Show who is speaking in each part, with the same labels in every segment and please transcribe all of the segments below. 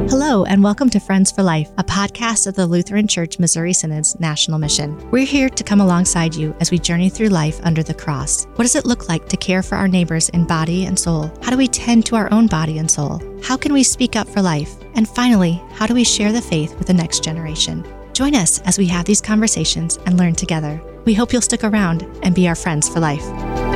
Speaker 1: Hello, and welcome to Friends for Life, a podcast of the Lutheran Church Missouri Synod's National Mission. We're here to come alongside you as we journey through life under the cross. What does it look like to care for our neighbors in body and soul? How do we tend to our own body and soul? How can we speak up for life? And finally, how do we share the faith with the next generation? Join us as we have these conversations and learn together. We hope you'll stick around and be our friends for life.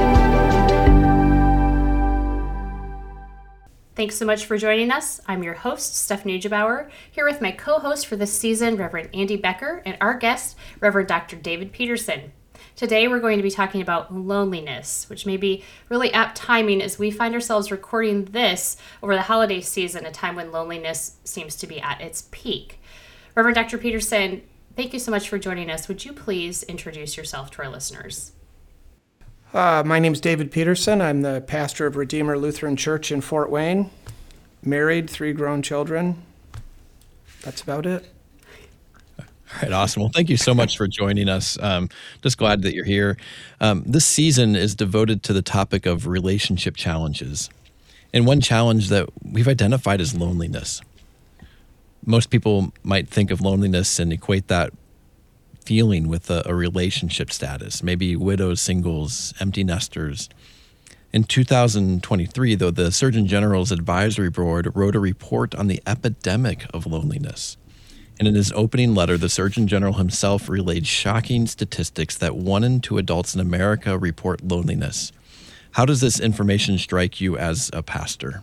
Speaker 2: Thanks so much for joining us. I'm your host, Stephanie Gebauer, here with my co-host for this season, Reverend Andy Becker, and our guest, Reverend Dr. David Peterson. Today, we're going to be talking about loneliness, which may be really apt timing as we find ourselves recording this over the holiday season, a time when loneliness seems to be at its peak. Reverend Dr. Peterson, thank you so much for joining us. Would you please introduce yourself to our listeners?
Speaker 3: My name's David Peterson. I'm the pastor of Redeemer Lutheran Church in Fort Wayne. Married, 3 grown children. That's about it.
Speaker 4: All right, awesome. Well, thank you so much for joining us. Just glad that you're here. This season is devoted to the topic of relationship challenges. And one challenge that we've identified is loneliness. Most people might think of loneliness and equate that feeling with a relationship status, maybe widows, singles, empty nesters. In 2023, though, the Surgeon General's Advisory Board wrote a report on the epidemic of loneliness. And in his opening letter, the Surgeon General himself relayed shocking statistics that 1 in 2 adults in America report loneliness. How does this information strike you as a pastor?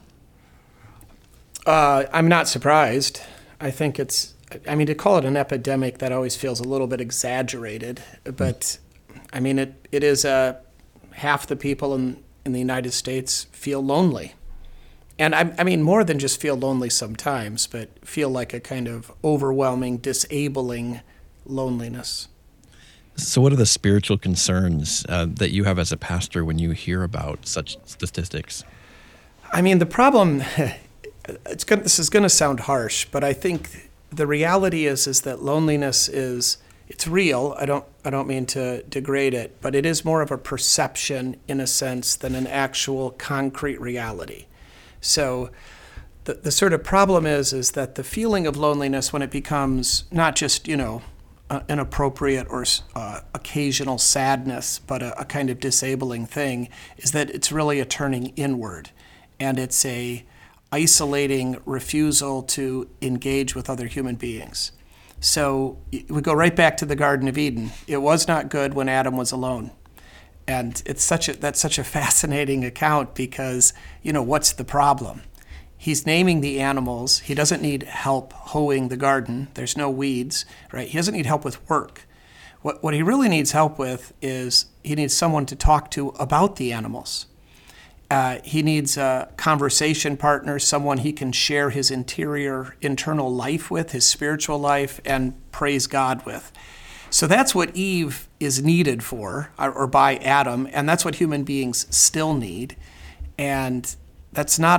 Speaker 3: I'm not surprised. I think to call it an epidemic, that always feels a little bit exaggerated. But, it is half the people in the United States feel lonely. And more than just feel lonely sometimes, but feel like a kind of overwhelming, disabling loneliness.
Speaker 4: So what are the spiritual concerns that you have as a pastor when you hear about such statistics? The problem, this is going to sound harsh, but I think the reality is that loneliness it's real. I don't mean to degrade it, but it is more of a perception in a sense than an actual concrete reality. So the sort of problem is that the feeling of loneliness, when it becomes not just, an appropriate or occasional sadness, but a kind of disabling thing, is that it's really a turning inward, and it's a isolating refusal to engage with other human beings. So we go right back to the Garden of Eden. It was not good when Adam was alone. And that's such a fascinating account because, what's the problem? He's naming the animals. He doesn't need help hoeing the garden. There's no weeds, right? He doesn't need help with work. What he really needs help with is he needs someone to talk to about the animals. He needs a conversation partner, someone he can share his internal life with, his spiritual life, and praise God with. So that's what Eve is needed for, or by Adam, and that's what human beings still need. And that's not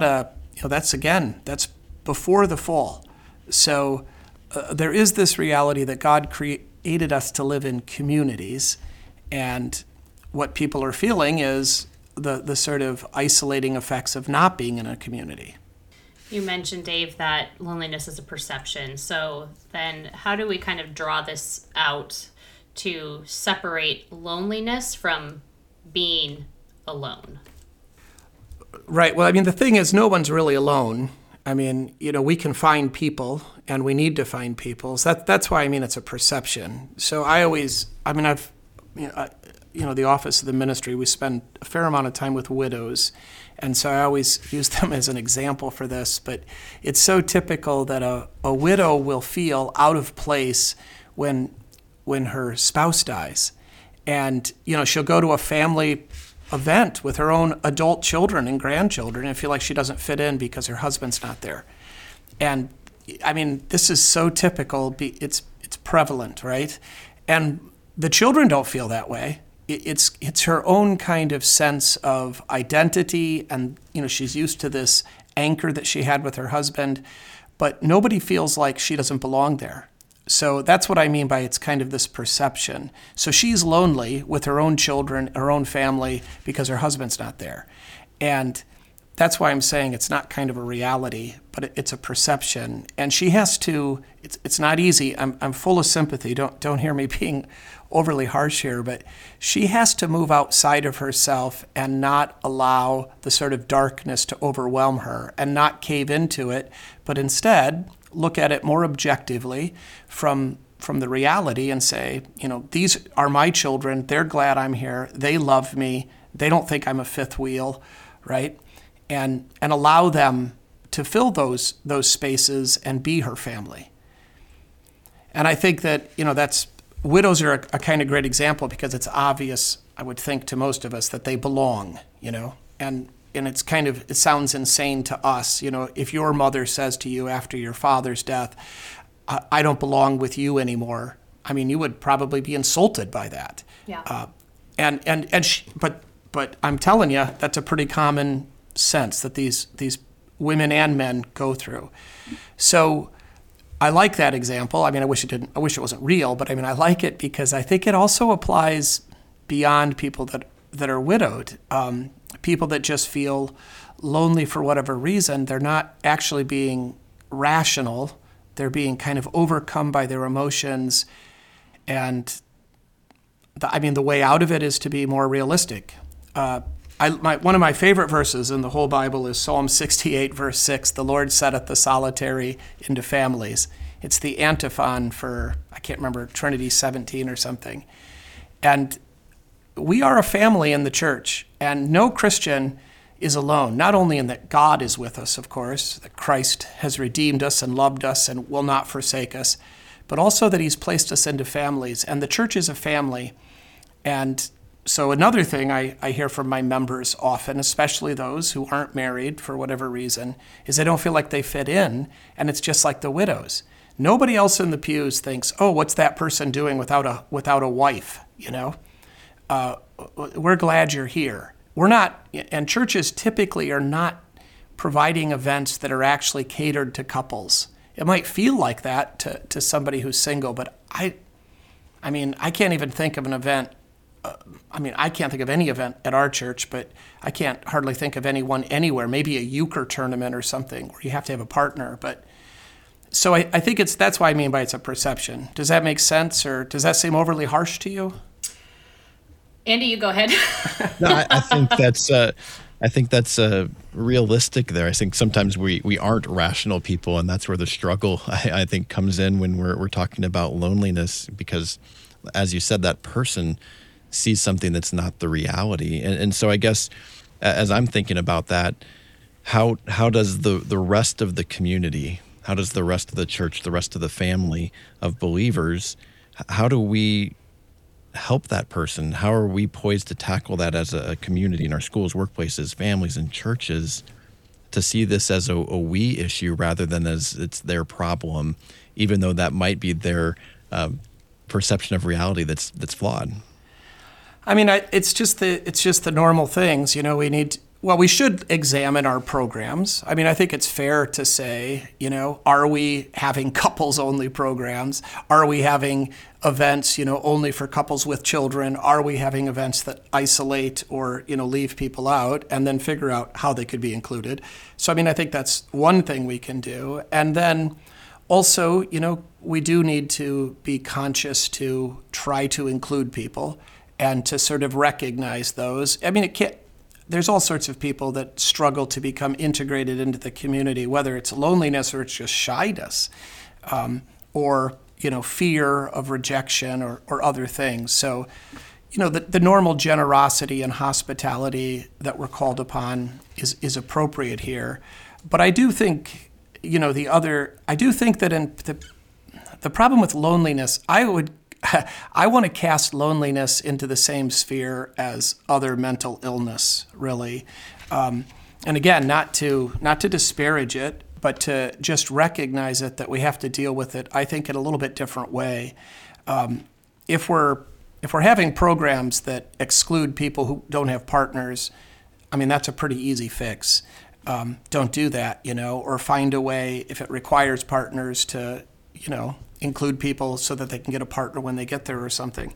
Speaker 4: that's before the fall. So there is this reality that God created us to live in communities, and what people are feeling is the sort of isolating effects of not being in a community.
Speaker 2: You mentioned, Dave, that loneliness is a perception. So then how do we kind of draw this out to separate loneliness from being alone?
Speaker 3: Right. Well, the thing is, no one's really alone. We can find people, and we need to find people. So that's why, it's a perception. So the office of the ministry, we spend a fair amount of time with widows. And so I always use them as an example for this. But it's so typical that a widow will feel out of place when her spouse dies. And, she'll go to a family event with her own adult children and grandchildren and feel like she doesn't fit in because her husband's not there. And, this is so typical. It's prevalent, right? And the children don't feel that way. It's her own kind of sense of identity, and she's used to this anchor that she had with her husband, but nobody feels like she doesn't belong there. So that's what I mean by it's kind of this perception. So she's lonely with her own children, her own family, because her husband's not there. And that's why I'm saying it's not kind of a reality, but it's a perception. And she has to, it's not easy. I'm full of sympathy. Don't hear me being overly harsh here, but she has to move outside of herself and not allow the sort of darkness to overwhelm her and not cave into it, but instead look at it more objectively from the reality and say, these are my children. They're glad I'm here. They love me. They don't think I'm a fifth wheel, right? And allow them to fill those spaces and be her family. And I think that, widows are a kind of great example because it's obvious, I would think, to most of us that they belong, and it's kind of, it sounds insane to us, if your mother says to you after your father's death, I don't belong with you anymore. I mean, you would probably be insulted by that.
Speaker 2: Yeah.
Speaker 3: But I'm telling you, that's a pretty common sense that these women and men go through. So I like that example. I mean, I wish it wasn't real, but I mean, I like it because I think it also applies beyond people that are widowed. People that just feel lonely for whatever reason, they're not actually being rational. They're being kind of overcome by their emotions. And the way out of it is to be more realistic. One of my favorite verses in the whole Bible is Psalm 68, verse 6, "The Lord setteth the solitary into families." It's the antiphon for, I can't remember, Trinity 17 or something. And we are a family in the church, and no Christian is alone, not only in that God is with us, of course, that Christ has redeemed us and loved us and will not forsake us, but also that he's placed us into families, and the church is a family. And so another thing I hear from my members often, especially those who aren't married for whatever reason, is they don't feel like they fit in, and it's just like the widows. Nobody else in the pews thinks, "Oh, what's that person doing without a wife?" We're glad you're here. We're not, and churches typically are not providing events that are actually catered to couples. It might feel like that to somebody who's single, but I can't even think of an event. I can't think of any event at our church, but I can't hardly think of anyone anywhere, maybe a euchre tournament or something where you have to have a partner. But so I think that's why I mean by it's a perception. Does that make sense, or does that seem overly harsh to you?
Speaker 2: Andy, you go ahead.
Speaker 4: No, I think that's realistic there. I think sometimes we aren't rational people, and that's where the struggle, I think, comes in when we're talking about loneliness, because, as you said, that person sees something that's not the reality. And so I guess as I'm thinking about that, how does the rest of the community, how does the rest of the church, the rest of the family of believers, how do we help that person? How are we poised to tackle that as a community in our schools, workplaces, families, and churches, to see this as a we issue rather than as it's their problem, even though that might be their perception of reality that's flawed?
Speaker 3: I mean, it's just the normal things. We should examine our programs. I mean, I think it's fair to say, are we having couples-only programs? Are we having events, only for couples with children? Are we having events that isolate or, leave people out, and then figure out how they could be included? So, I think that's one thing we can do. And then also, we do need to be conscious to try to include people and to sort of recognize those. There's all sorts of people that struggle to become integrated into the community, whether it's loneliness or it's just shyness, or fear of rejection or other things. So, the normal generosity and hospitality that we're called upon is appropriate here. But I do think, I do think that in the problem with loneliness, I want to cast loneliness into the same sphere as other mental illness, really. And again, not to disparage it, but to just recognize it, that we have to deal with it, I think, in a little bit different way. If we're having programs that exclude people who don't have partners, that's a pretty easy fix. Don't do that, or find a way, if it requires partners, to, include people so that they can get a partner when they get there or something.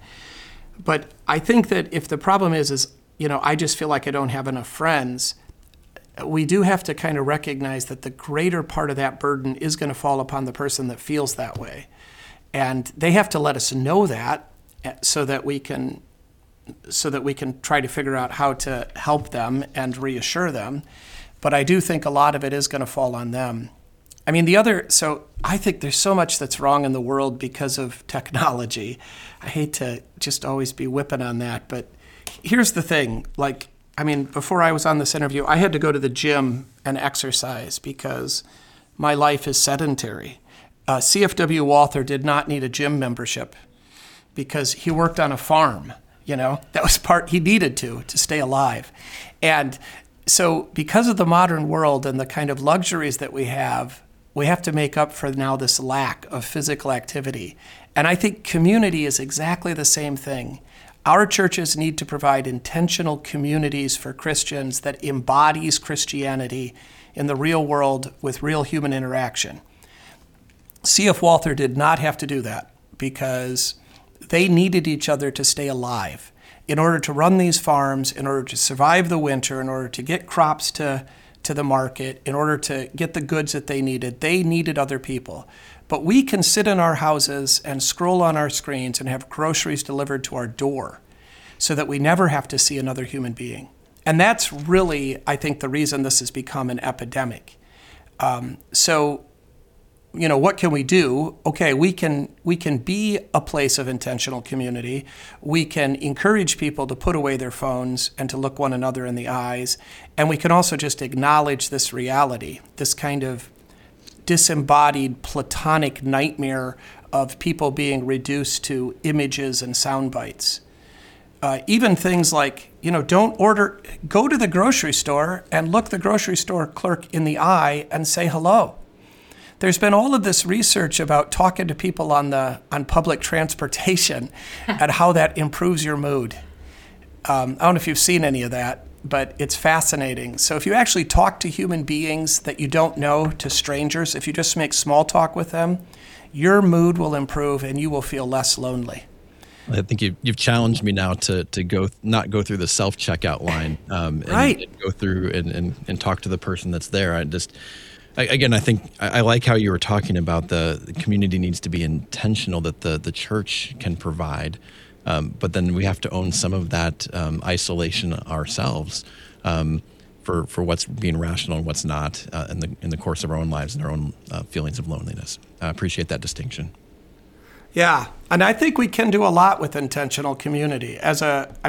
Speaker 3: But I think that if the problem is I just feel like I don't have enough friends, we do have to kind of recognize that the greater part of that burden is going to fall upon the person that feels that way. And they have to let us know that so that we can try to figure out how to help them and reassure them. But I do think a lot of it is going to fall on them. I mean, so I think there's so much that's wrong in the world because of technology. I hate to just always be whipping on that, but here's the thing. Before I was on this interview, I had to go to the gym and exercise because my life is sedentary. CFW Walther did not need a gym membership because he worked on a farm. That was he needed to stay alive. And so because of the modern world and the kind of luxuries that we have to make up for now this lack of physical activity. And I think community is exactly the same thing. Our churches need to provide intentional communities for Christians that embodies Christianity in the real world with real human interaction. CF Walther did not have to do that because they needed each other to stay alive. In order to run these farms, in order to survive the winter, in order to get crops to the market, in order to get the goods that they needed other people. But we can sit in our houses and scroll on our screens and have groceries delivered to our door so that we never have to see another human being. And that's really, I think, the reason this has become an epidemic. What can we do? Okay, we can be a place of intentional community. We can encourage people to put away their phones and to look one another in the eyes. And we can also just acknowledge this reality, this kind of disembodied platonic nightmare of people being reduced to images and sound bites. Even things like, go to the grocery store and look the grocery store clerk in the eye and say hello. There's been all of this research about talking to people on public transportation and how that improves your mood. I don't know if you've seen any of that, but it's fascinating. So if you actually talk to human beings that you don't know, to strangers, if you just make small talk with them, your mood will improve and you will feel less lonely.
Speaker 4: I think you've challenged me now to not go through the self-checkout line,
Speaker 3: right.
Speaker 4: and go through and talk to the person that's there. Again, I think I like how you were talking about the community needs to be intentional that the church can provide, but then we have to own some of that isolation ourselves for what's being rational and what's not in the course of our own lives and our own feelings of loneliness. I appreciate that distinction.
Speaker 3: Yeah, and I think we can do a lot with intentional community. It's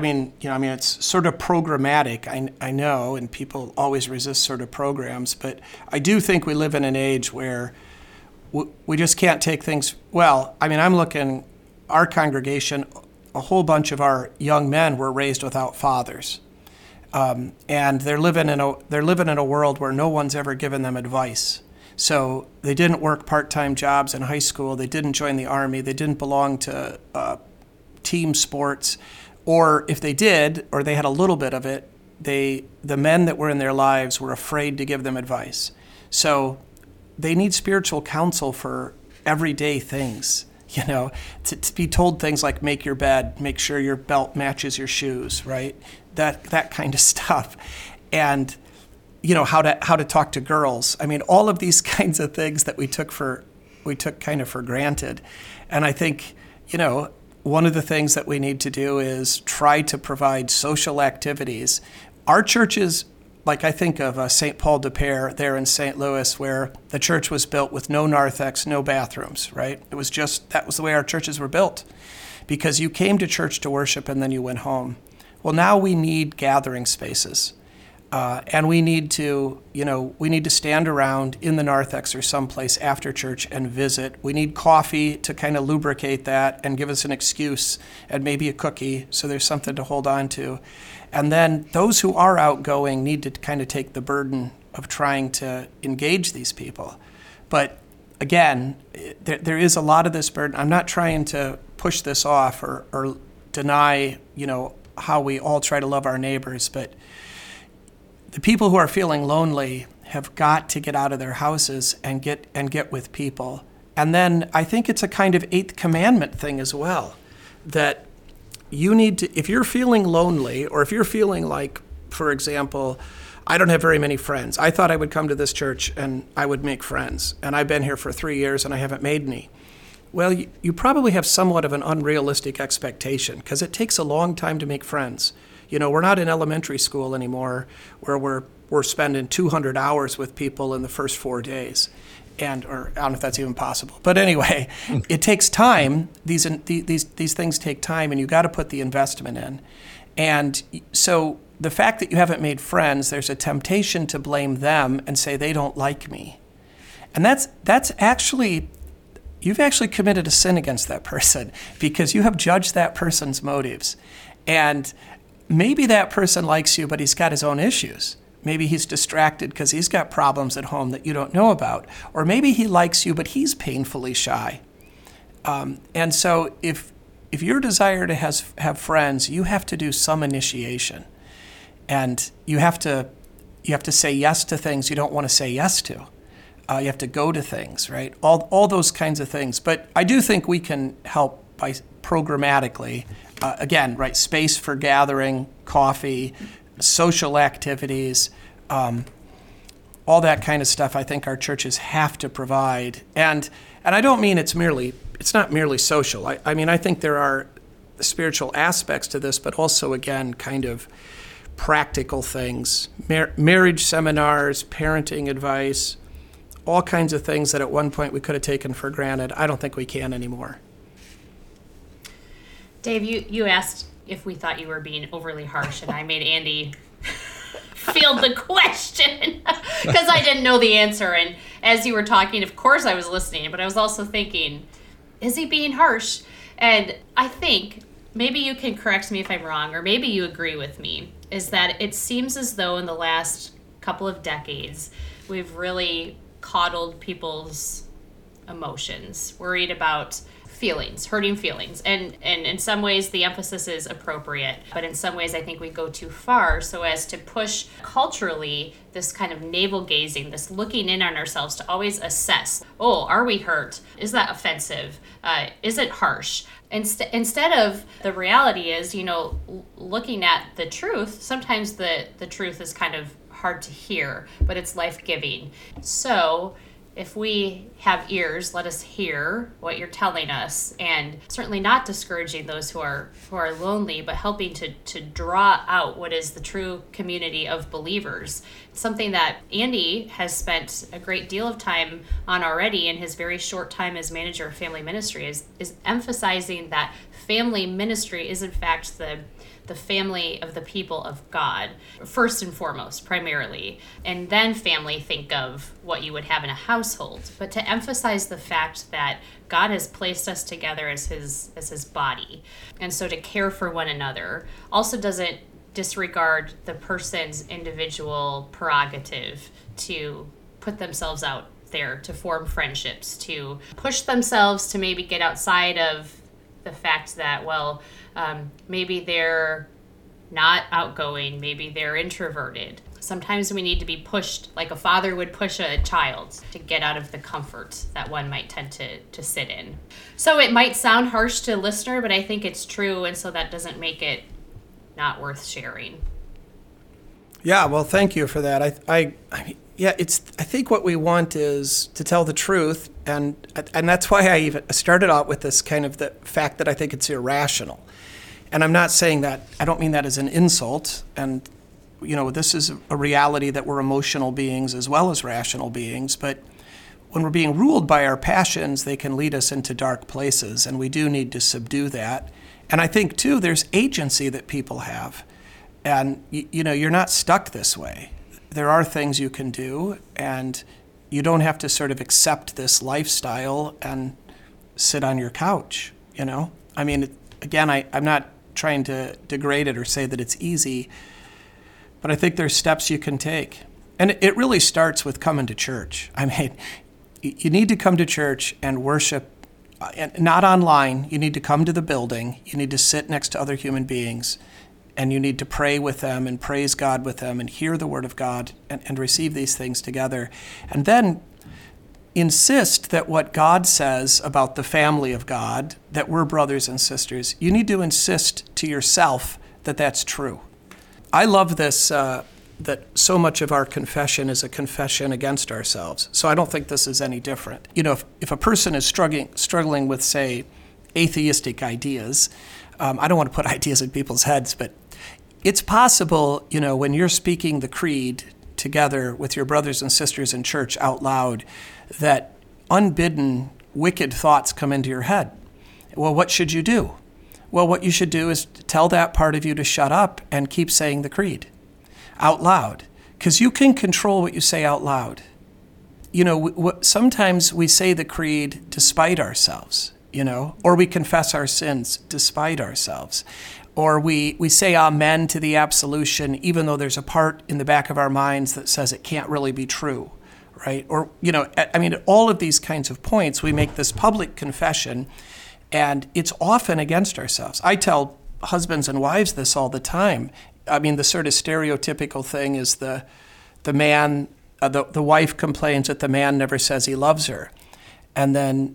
Speaker 3: sort of programmatic, I know, and people always resist sort of programs, but I do think we live in an age where we just can't take things, I'm looking, our congregation, a whole bunch of our young men were raised without fathers. And they're living in a world where no one's ever given them advice. So they didn't work part-time jobs in high school. They didn't join the Army. They didn't belong to team sports. Or if they did, or they had a little bit of it, the men that were in their lives were afraid to give them advice. So they need spiritual counsel for everyday things, to be told things like make your bed, make sure your belt matches your shoes, right? That kind of stuff. And how to talk to girls. All of these kinds of things that we took kind of for granted. And I think, one of the things that we need to do is try to provide social activities. Our churches, like I think of St. Paul de Pere there in St. Louis, where the church was built with no narthex, no bathrooms, right? That was the way our churches were built, because you came to church to worship and then you went home. Well, now we need gathering spaces. And we need to stand around in the narthex or someplace after church and visit. We need coffee to kind of lubricate that and give us an excuse, and maybe a cookie, so there's something to hold on to. And then those who are outgoing need to kind of take the burden of trying to engage these people. But again, there is a lot of this burden. I'm not trying to push this off or deny, how we all try to love our neighbors, but the people who are feeling lonely have got to get out of their houses and get with people. And then I think it's a kind of eighth commandment thing as well, that you need to, if you're feeling lonely, or if you're feeling like, for example, I don't have very many friends. I thought I would come to this church and I would make friends. And I've been here for 3 years and I haven't made any. Well, you probably have somewhat of an unrealistic expectation because it takes a long time to make friends. We're not in elementary school anymore where we're spending 200 hours with people in the first 4 days. Or I don't know if that's even possible. But anyway, it takes time. These things take time, and you got to put the investment in. And so the fact that you haven't made friends, there's a temptation to blame them and say they don't like me. And that's actually, you've actually committed a sin against that person because you have judged that person's motives. And maybe that person likes you, but he's got his own issues. Maybe he's distracted because he's got problems at home that you don't know about. Or maybe he likes you, but he's painfully shy. And so if your desire to have friends, you have to do some initiation. And you have to say yes to things you don't want to say yes to. You have to go to things, right? All those kinds of things. But I do think we can help by programmatically, again, right, space for gathering, coffee, social activities, all that kind of stuff I think our churches have to provide. And I don't mean it's not merely social. I mean, I think there are spiritual aspects to this, but also, again, kind of practical things, marriage seminars, parenting advice, all kinds of things that at one point we could have taken for granted. I don't think we can anymore.
Speaker 2: Dave, you asked if we thought you were being overly harsh, and I made Andy field the question because I didn't know the answer. And as you were talking, of course I was listening, but I was also thinking, is he being harsh? And I think, maybe you can correct me if I'm wrong, or maybe you agree with me, is that it seems as though in the last couple of decades, we've really coddled people's emotions, worried about feelings, hurting feelings. And in some ways, the emphasis is appropriate. But in some ways, I think we go too far so as to push culturally this kind of navel gazing, this looking in on ourselves to always assess, oh, are we hurt? Is that offensive? Is it harsh? Instead of the reality is, looking at the truth, sometimes the truth is kind of hard to hear, but it's life-giving. So if we have ears, let us hear what you're telling us, and certainly not discouraging those who are lonely, but helping to draw out what is the true community of believers. Something that Andy has spent a great deal of time on already in his very short time as manager of family ministry is emphasizing that family ministry is in fact the family of the people of God, first and foremost, primarily, and then family, think of what you would have in a household, but to emphasize the fact that God has placed us together as his body, and so to care for one another also doesn't disregard the person's individual prerogative to put themselves out there, to form friendships, to push themselves to maybe get outside of the fact that, maybe they're not outgoing, maybe they're introverted. Sometimes we need to be pushed like a father would push a child to get out of the comfort that one might tend to sit in. So it might sound harsh to a listener, but I think it's true, and so that doesn't make it not worth sharing.
Speaker 3: Yeah, well, thank you for that. I think what we want is to tell the truth, and that's why I even started out with this kind of the fact that I think it's irrational. And I'm not saying that, I don't mean that as an insult, and this is a reality that we're emotional beings as well as rational beings, but when we're being ruled by our passions, they can lead us into dark places, and we do need to subdue that. And I think, too, there's agency that people have, and you're not stuck this way. There are things you can do, and you don't have to sort of accept this lifestyle and sit on your couch, I mean, again, I'm not trying to degrade it or say that it's easy, but I think there's steps you can take. And it really starts with coming to church. I mean, you need to come to church and worship, and not online. You need to come to the building. You need to sit next to other human beings, and you need to pray with them and praise God with them and hear the Word of God and receive these things together. And then insist that what God says about the family of God, that we're brothers and sisters, you need to insist to yourself that that's true. I love this that so much of our confession is a confession against ourselves. So I don't think this is any different. You know, if a person is struggling with, say, atheistic ideas, I don't want to put ideas in people's heads, but it's possible, you know, when you're speaking the creed together with your brothers and sisters in church out loud, that unbidden, wicked thoughts come into your head. Well, what should you do? Well, what you should do is tell that part of you to shut up and keep saying the creed out loud, because you can control what you say out loud. You know, sometimes we say the creed despite ourselves, you know, or we confess our sins despite ourselves, or we say amen to the absolution even though there's a part in the back of our minds that says it can't really be true, right? Or, you know, I mean, at all of these kinds of points, we make this public confession, and it's often against ourselves. I tell husbands and wives this all the time. I mean, the sort of stereotypical thing is the man, the wife complains that the man never says he loves her, and then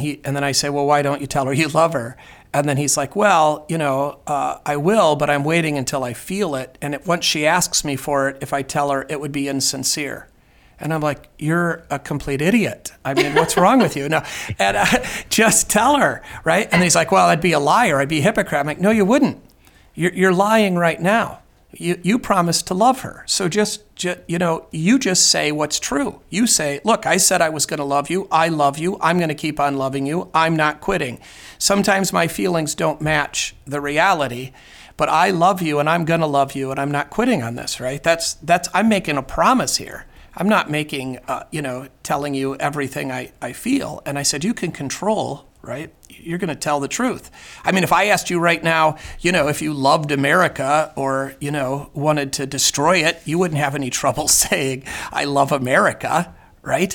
Speaker 3: I say, well, why don't you tell her you love her? And then he's like, well, you know, I will, but I'm waiting until I feel it, and once she asks me for it, if I tell her, it would be insincere. And I'm like, you're a complete idiot. I mean, what's wrong with you? No, and just tell her, right? And he's like, well, I'd be a liar. I'd be a hypocrite. I'm like, no, you wouldn't. You're lying right now. You promised to love her. So just you know, you just say what's true. You say, look, I said I was going to love you. I love you. I'm going to keep on loving you. I'm not quitting. Sometimes my feelings don't match the reality, but I love you and I'm going to love you and I'm not quitting on this, right? I'm making a promise here. I'm not making, you know, telling you everything I feel. And I said, you can control, right? You're going to tell the truth. I mean, if I asked you right now, you know, if you loved America or, you know, wanted to destroy it, you wouldn't have any trouble saying, I love America, right?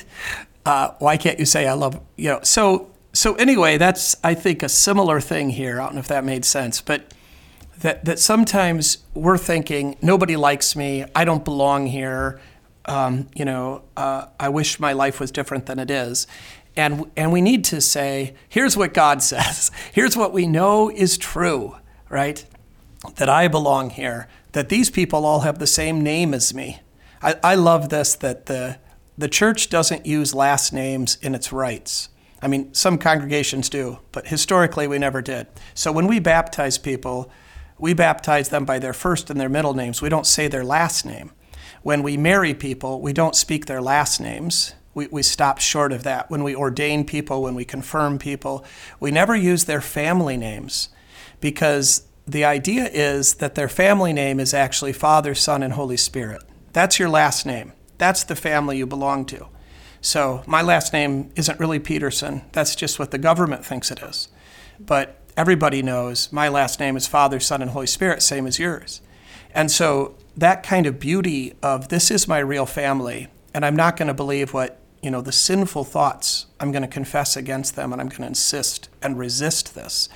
Speaker 3: Why can't you say I love, you know? So anyway, that's, I think, a similar thing here. I don't know if that made sense, but that sometimes we're thinking, nobody likes me, I don't belong here. You know, I wish my life was different than it is. And we need to say, here's what God says. Here's what we know is true, right? That I belong here, that these people all have the same name as me. I love this, that the church doesn't use last names in its rites. I mean, some congregations do, but historically we never did. So when we baptize people, we baptize them by their first and their middle names. We don't say their last name. When we marry people, we don't speak their last names. We stop short of that. When we ordain people, when we confirm people, we never use their family names, because the idea is that their family name is actually Father, Son, and Holy Spirit. That's your last name. That's the family you belong to. So my last name isn't really Peterson. That's just what the government thinks it is. But everybody knows my last name is Father, Son, and Holy Spirit, same as yours. And so that kind of beauty of this is my real family, and I'm not going to believe what, you know, the sinful thoughts, I'm going to confess against them, and I'm going to insist and resist this.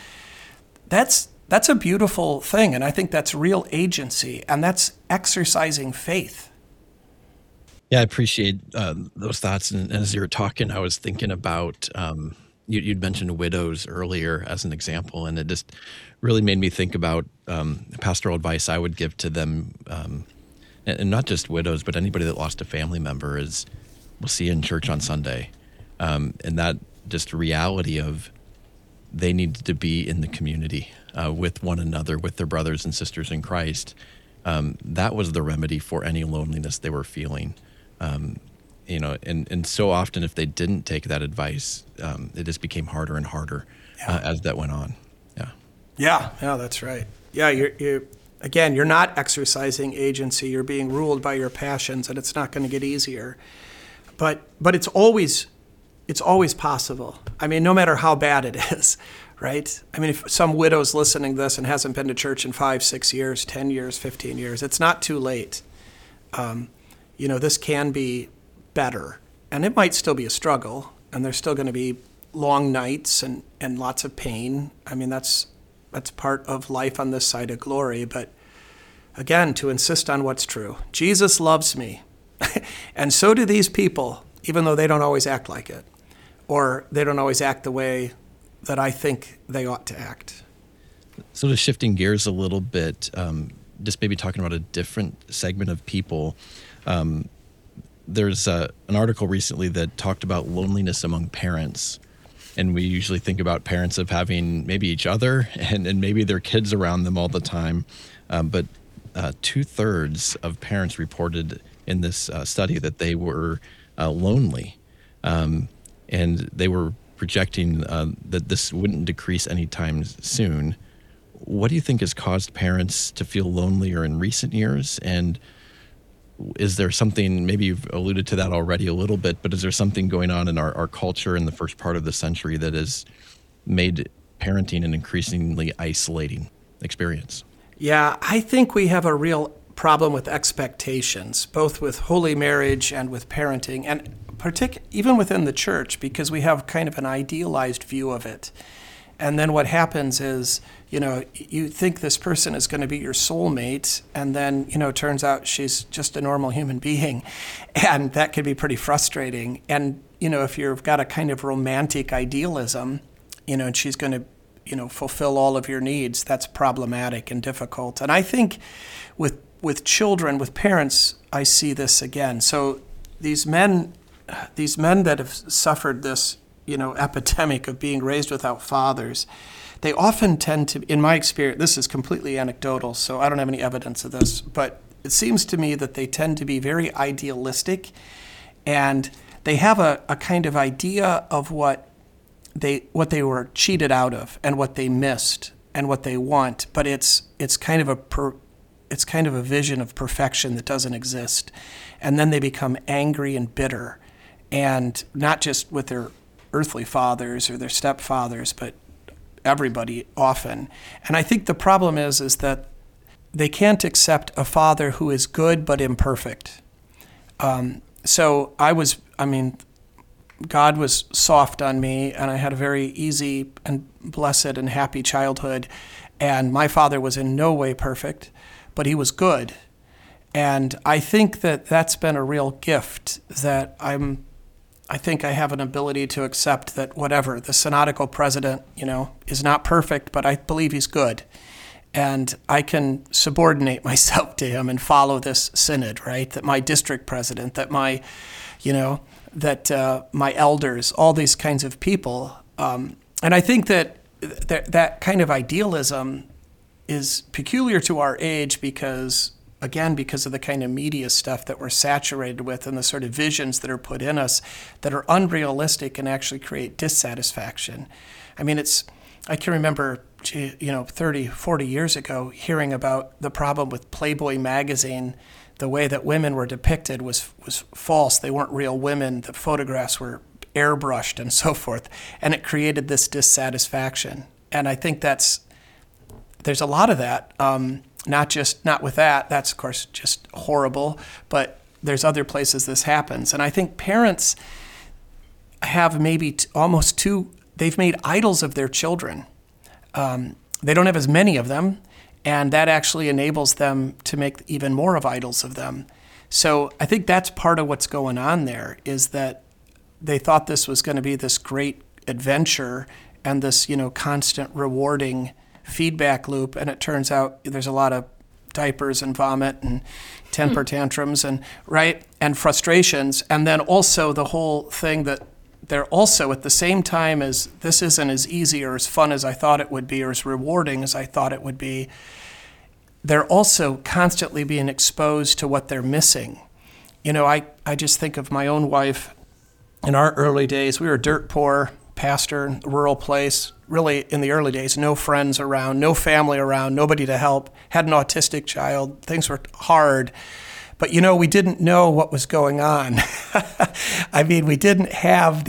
Speaker 3: That's a beautiful thing, and I think that's real agency, and that's exercising faith.
Speaker 4: Yeah, I appreciate those thoughts. And as you were talking, I was thinking about, you'd mentioned widows earlier as an example, and it just really made me think about pastoral advice I would give to them, and not just widows, but anybody that lost a family member is, we'll see you in church on Sunday. And that just reality of they need to be in the community with one another, with their brothers and sisters in Christ. That was the remedy for any loneliness they were feeling. You know, and so often if they didn't take that advice, it just became harder and harder as that went on.
Speaker 3: Yeah, that's right. Yeah, you're not exercising agency. You're being ruled by your passions, and it's not going to get easier. But it's always possible. I mean, no matter how bad it is, right? I mean, if some widow's listening to this and hasn't been to church in 5, 6 years, 10 years, 15 years, it's not too late. You know, this can be better. And it might still be a struggle, and there's still going to be long nights and lots of pain. I mean, that's part of life on this side of glory. But again, to insist on what's true. Jesus loves me. And so do these people, even though they don't always act like it, or they don't always act the way that I think they ought to act.
Speaker 4: So just shifting gears a little bit, just maybe talking about a different segment of people. There's an article recently that talked about loneliness among parents. And we usually think about parents of having maybe each other and maybe their kids around them all the time. But 2/3 of parents reported in this study that they were lonely. And they were projecting that this wouldn't decrease anytime soon. What do you think has caused parents to feel lonelier in recent years? And is there something, maybe you've alluded to that already a little bit, but is there something going on in our culture in the first part of the century that has made parenting an increasingly isolating experience?
Speaker 3: Yeah, I think we have a real problem with expectations, both with holy marriage and with parenting, and even within the church, because we have kind of an idealized view of it. And then what happens is, you think this person is going to be your soulmate, and then, it turns out she's just a normal human being. And that can be pretty frustrating. And, if you've got a kind of romantic idealism, and she's going to, fulfill all of your needs, that's problematic and difficult. And I think with children, with parents, I see this again. So these men that have suffered this, epidemic of being raised without fathers, they often tend to, in my experience, this is completely anecdotal, so I don't have any evidence of this, but it seems to me that they tend to be very idealistic, and they have a kind of idea of what they were cheated out of and what they missed and what they want, but it's kind of a vision of perfection that doesn't exist. And then they become angry and bitter, and not just with their earthly fathers or their stepfathers, but everybody often. And I think the problem is that they can't accept a father who is good but imperfect. So God was soft on me, and I had a very easy and blessed and happy childhood. And my father was in no way perfect, but he was good. And I think that that's been a real gift, that I think I have an ability to accept that whatever, the synodical president, is not perfect, but I believe he's good. And I can subordinate myself to him and follow this synod, right? That my district president, that my, my elders, all these kinds of people. And I think that kind of idealism is peculiar to our age because of the kind of media stuff that we're saturated with and the sort of visions that are put in us that are unrealistic and actually create dissatisfaction. I mean, I can remember, 30, 40 years ago hearing about the problem with Playboy magazine. The way that women were depicted was false. They weren't real women. The photographs were airbrushed and so forth. And it created this dissatisfaction. And I think there's a lot of that. Not with that. That's, of course, just horrible. But there's other places this happens. And I think parents have maybe they've made idols of their children. They don't have as many of them, and that actually enables them to make even more of idols of them. So I think that's part of what's going on there, is that they thought this was going to be this great adventure and this, constant rewarding feedback loop, and it turns out there's a lot of diapers and vomit and temper tantrums and frustrations, and then also the whole thing that they're also at the same time as this isn't as easy or as fun as I thought it would be or as rewarding as I thought it would be, they're also constantly being exposed to what they're missing. I just think of my own wife. In our early days, we were dirt poor, pastor, rural place. Really, in the early days, no friends around, no family around, nobody to help, had an autistic child. Things were hard. But, we didn't know what was going on. I mean, we didn't have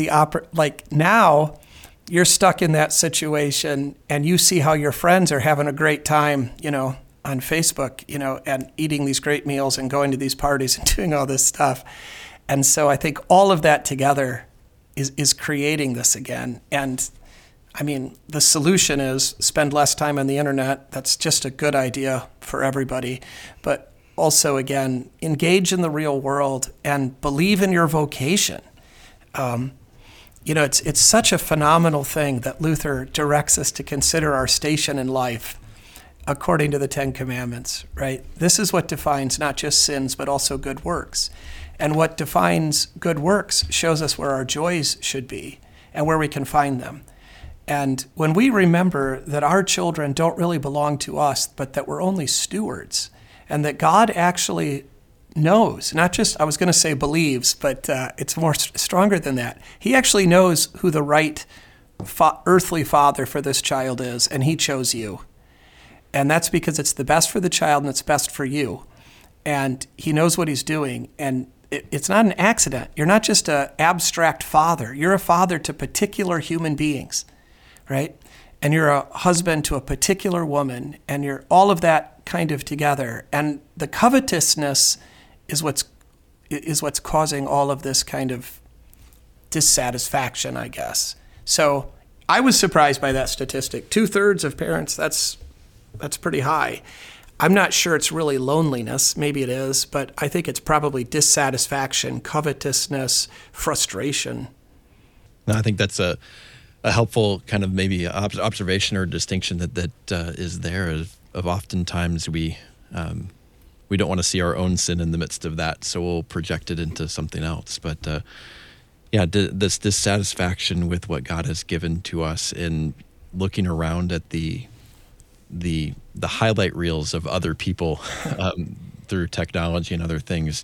Speaker 3: now you're stuck in that situation and you see how your friends are having a great time, on Facebook, and eating these great meals and going to these parties and doing all this stuff. And so I think all of that together is creating this again. And I mean, the solution is spend less time on the internet. That's just a good idea for everybody. But also, again, engage in the real world and believe in your vocation. It's such a phenomenal thing that Luther directs us to consider our station in life. according to the Ten Commandments, right? This is what defines not just sins, but also good works. And what defines good works shows us where our joys should be and where we can find them. And when we remember that our children don't really belong to us, but that we're only stewards, and that God actually knows, not just, I was going to say believes, but it's more stronger than that. He actually knows who the right earthly father for this child is, and he chose you. And that's because it's the best for the child and it's best for you. And he knows what he's doing. And it's not an accident. You're not just an abstract father. You're a father to particular human beings, right? And you're a husband to a particular woman, and you're all of that kind of together. And the covetousness is what's causing all of this kind of dissatisfaction, I guess. So I was surprised by that statistic. 2/3 of parents, that's pretty high. I'm not sure it's really loneliness. Maybe it is, but I think it's probably dissatisfaction, covetousness, frustration.
Speaker 4: No, I think that's a helpful kind of maybe observation or distinction that is there of oftentimes we don't want to see our own sin in the midst of that, so we'll project it into something else. But this dissatisfaction with what God has given to us in looking around at the highlight reels of other people through technology and other things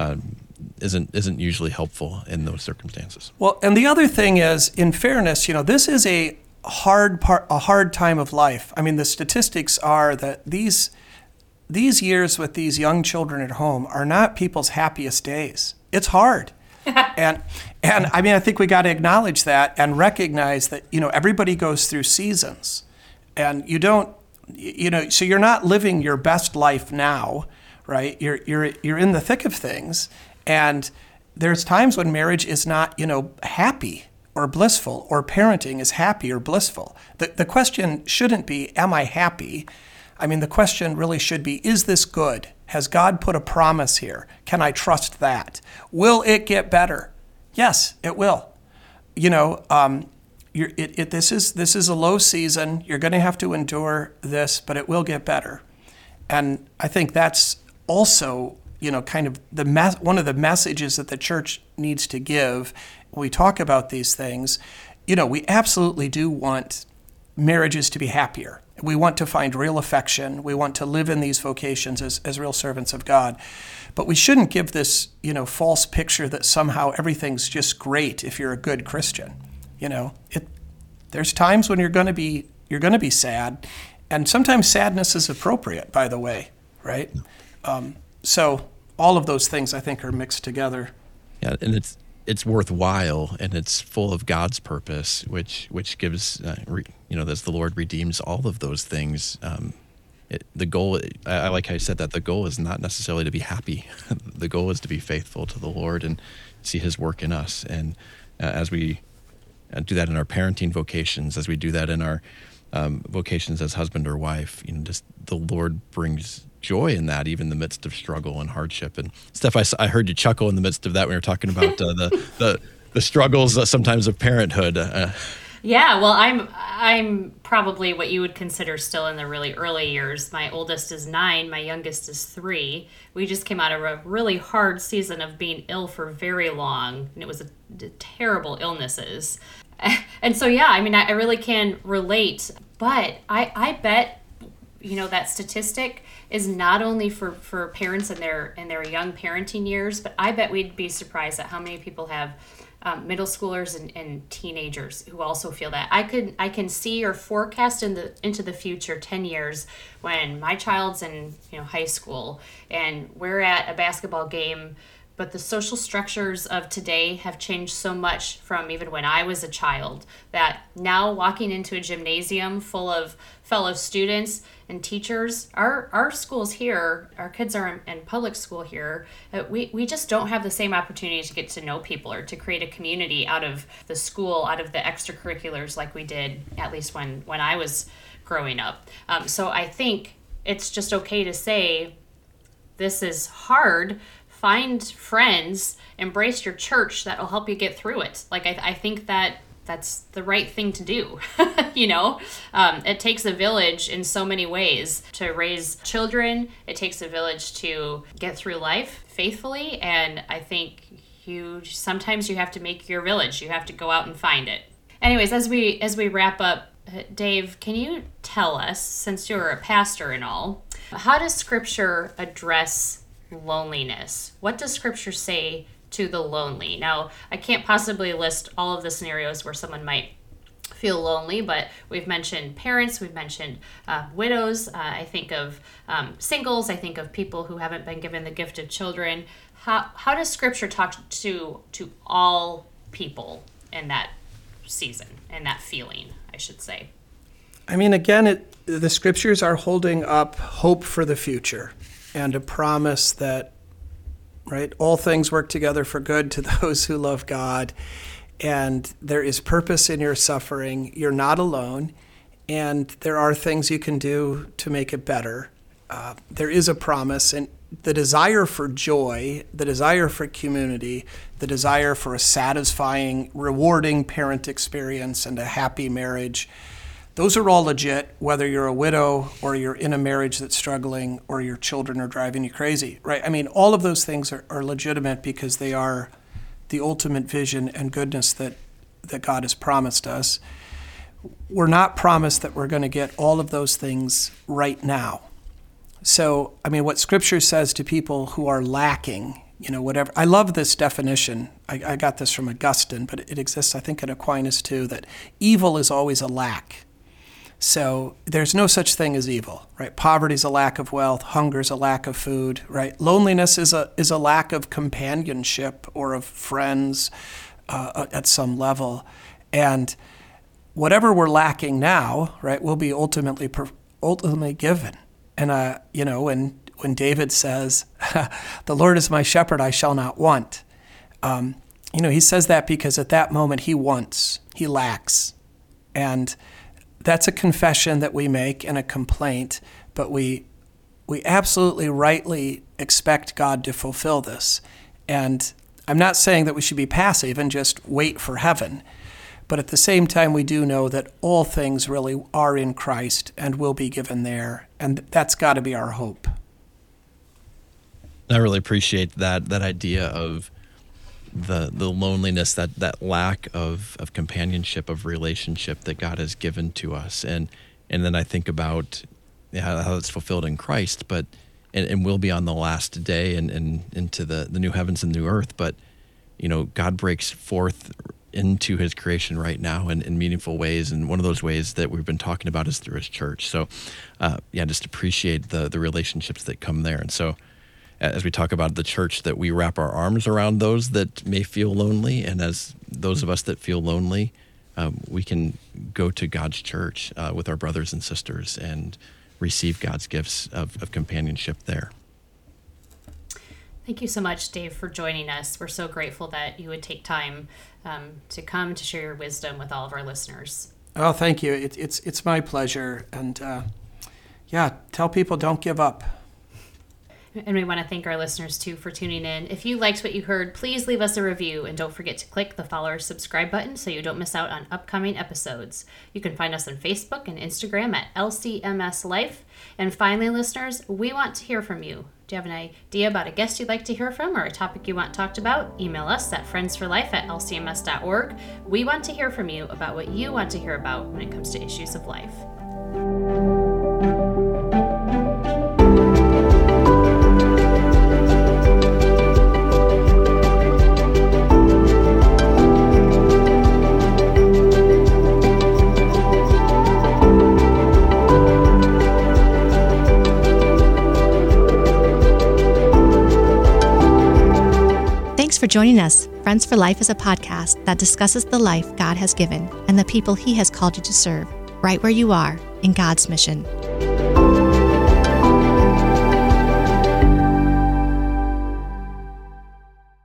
Speaker 4: isn't usually helpful in those circumstances.
Speaker 3: Well, and the other thing is, in fairness, this is a hard time of life. I mean, the statistics are that these years with these young children at home are not people's happiest days. It's hard. And I mean, I think we got to acknowledge that and recognize that, everybody goes through seasons, and you don't, so you're not living your best life now, right? You're in the thick of things, and there's times when marriage is not, happy or blissful, or parenting is happy or blissful. The question shouldn't be, am I happy? I mean, the question really should be, is this good? Has God put a promise here? Can I trust that? Will it get better? Yes, it will. This is a low season. You're going to have to endure this, but it will get better. And I think that's also, kind of one of the messages that the church needs to give when we talk about these things. We absolutely do want marriages to be happier. We want to find real affection. We want to live in these vocations as real servants of God. But we shouldn't give this, false picture that somehow everything's just great if you're a good Christian. There's times when you're going to be sad, and sometimes sadness is appropriate, by the way, right? So all of those things, I think, are mixed together.
Speaker 4: Yeah, and it's worthwhile, and it's full of God's purpose, which gives, as the Lord redeems all of those things. The goal, I like how you said that, the goal is not necessarily to be happy. The goal is to be faithful to the Lord and see His work in us. And as we do that in our parenting vocations, as we do that in our vocations as husband or wife, just the Lord brings joy in that, even in the midst of struggle and hardship. And Steph, I heard you chuckle in the midst of that when you were talking about the struggles sometimes of parenthood.
Speaker 2: Yeah, well, I'm probably what you would consider still in the really early years. My oldest is 9, my youngest is 3. We just came out of a really hard season of being ill for very long, and it was terrible illnesses. And so, yeah, I mean, I really can relate, but I bet, that statistic is not only for parents in their young parenting years, but I bet we'd be surprised at how many people have middle schoolers and teenagers who also feel that. I can see or forecast into the future 10 years when my child's in high school and we're at a basketball game, but the social structures of today have changed so much from even when I was a child that now walking into a gymnasium full of fellow students and teachers, our schools here, our kids are in public school here, we just don't have the same opportunity to get to know people or to create a community out of the school, out of the extracurriculars like we did, at least when I was growing up. So I think it's just okay to say, this is hard. Find friends, embrace your church that will help you get through it. Like I think that that's the right thing to do. It takes a village in so many ways to raise children. It takes a village to get through life faithfully. And I think sometimes you have to make your village. You have to go out and find it. Anyways, as we wrap up, Dave, can you tell us, since you're a pastor and all, how does Scripture address loneliness? What does Scripture say to the lonely? Now, I can't possibly list all of the scenarios where someone might feel lonely, but we've mentioned parents, we've mentioned widows, I think of singles, I think of people who haven't been given the gift of children. How does Scripture talk to all people in that season, and that feeling, I should say?
Speaker 3: I mean, again, the Scriptures are holding up hope for the future and a promise that, right, all things work together for good to those who love God, and there is purpose in your suffering. You're not alone, and there are things you can do to make it better. There is a promise, and the desire for joy, the desire for community, the desire for a satisfying, rewarding parent experience and a happy marriage, those are all legit, whether you're a widow or you're in a marriage that's struggling or your children are driving you crazy, right? I mean, all of those things are legitimate because they are the ultimate vision and goodness that God has promised us. We're not promised that we're going to get all of those things right now. So, I mean, what Scripture says to people who are lacking, whatever. I love this definition. I got this from Augustine, but it exists, I think, in Aquinas too, that evil is always a lack. So there's no such thing as evil, right? Poverty is a lack of wealth. Hunger is a lack of food, right? Loneliness is a lack of companionship or of friends at some level. And whatever we're lacking now, right, will be ultimately given. And, when David says, the Lord is my shepherd, I shall not want. He says that because at that moment he wants, he lacks. And that's a confession that we make and a complaint, but we absolutely rightly expect God to fulfill this. And I'm not saying that we should be passive and just wait for heaven, but at the same time, we do know that all things really are in Christ and will be given there, and that's got to be our hope.
Speaker 4: I really appreciate that idea of the loneliness, that lack of companionship, of relationship that God has given to us. And then I think about how it's fulfilled in Christ, but and will be on the last day and into the new heavens and new earth. But, God breaks forth into his creation right now in meaningful ways. And one of those ways that we've been talking about is through his church. So, just appreciate the relationships that come there. And so, as we talk about the church, that we wrap our arms around those that may feel lonely, and as those of us that feel lonely, we can go to God's church with our brothers and sisters and receive God's gifts of companionship there.
Speaker 2: Thank you so much, Dave, for joining us. We're so grateful that you would take time to come to share your wisdom with all of our listeners.
Speaker 3: Oh, thank you. It's my pleasure. And tell people don't give up.
Speaker 2: And we want to thank our listeners, too, for tuning in. If you liked what you heard, please leave us a review. And don't forget to click the follow or subscribe button so you don't miss out on upcoming episodes. You can find us on Facebook and Instagram at LCMS Life. And finally, listeners, we want to hear from you. Do you have an idea about a guest you'd like to hear from or a topic you want talked about? Email us at friendsforlife@lcms.org. We want to hear from you about what you want to hear about when it comes to issues of life.
Speaker 1: Thanks for joining us. Friends for Life is a podcast that discusses the life God has given and the people he has called you to serve, right where you are in God's mission.